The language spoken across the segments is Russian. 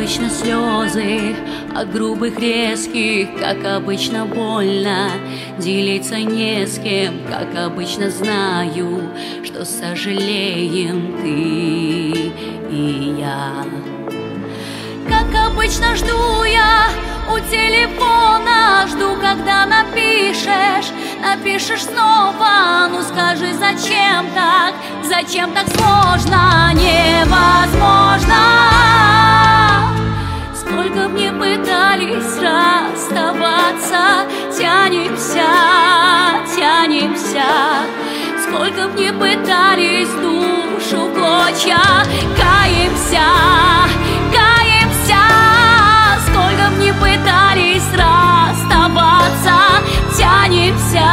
обычно слезы от грубых, резких, как обычно больно. Делиться не с кем, как обычно знаю, что сожалеем ты и я. Как обычно жду я у телефона, жду, когда напишешь снова. Ну скажи, зачем так сложно, невозможно. Сколько мне пытались расставаться, тянемся. Сколько мне пытались душу в клочья, каемся. Сколько мне пытались расставаться, тянемся.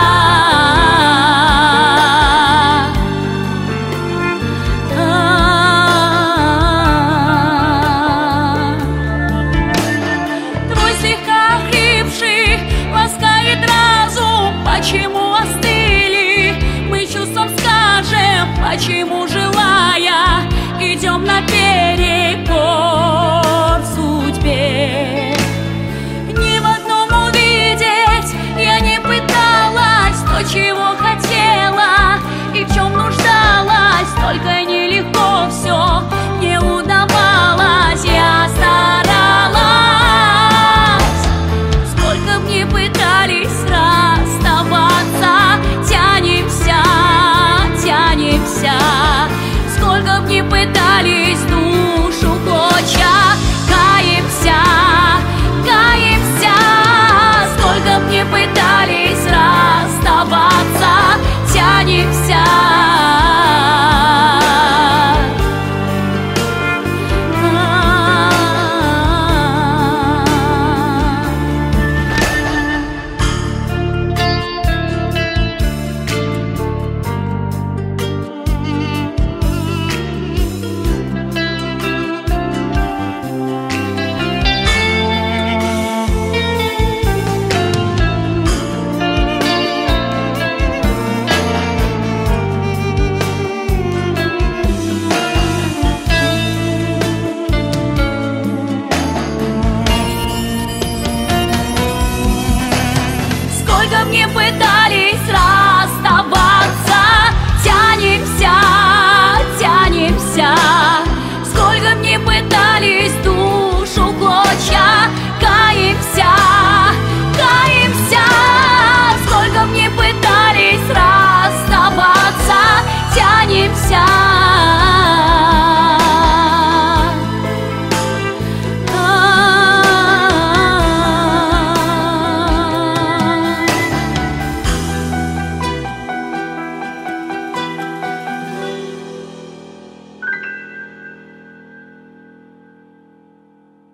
Твой слегка охрипший ласкает разум. Почему остыли мы чувством, скажем? Почему, желая, идем наперекор судьбе? Ни в одном увидеть я не пыталась то, чего хотела и в чем нуждалась. Только нелегко все не удавалось, я старалась. Сколько мне пытались расставаться, тянемся. Сколько мне пытались душу в клочья, каемся. Сколько мне пытались расставаться, тянемся. Сколько мне пытались